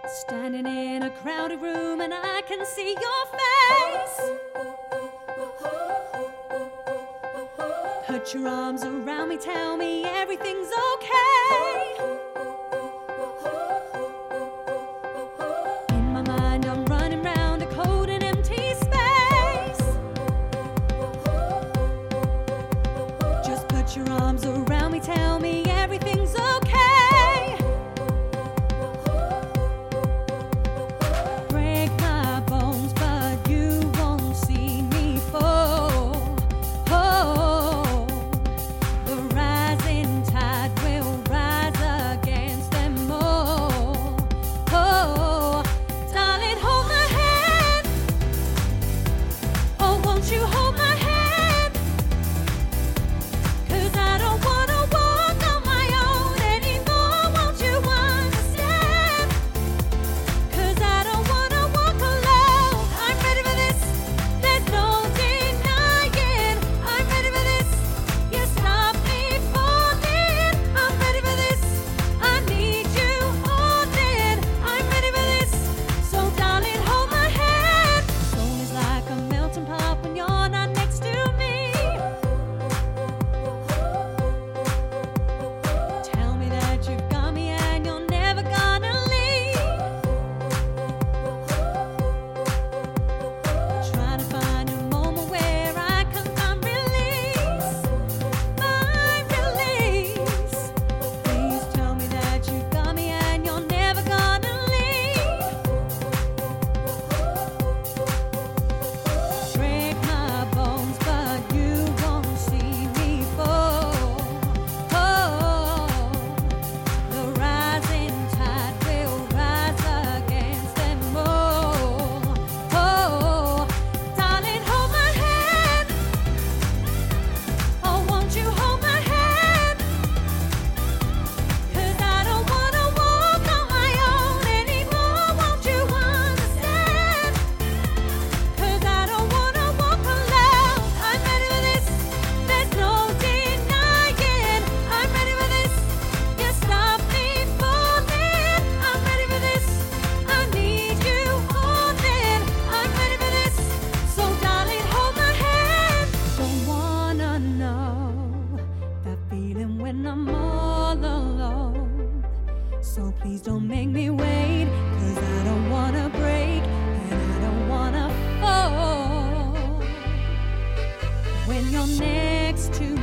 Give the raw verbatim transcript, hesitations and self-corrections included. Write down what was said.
Standing in a crowded room and I can see your face. Put your arms around me, tell me everything's okay. In my mind I'm running round a cold and empty space. Just put your arms around me, tell me everything's okay. So please don't make me wait, 'cause I don't wanna break and I don't wanna fall. When you're next to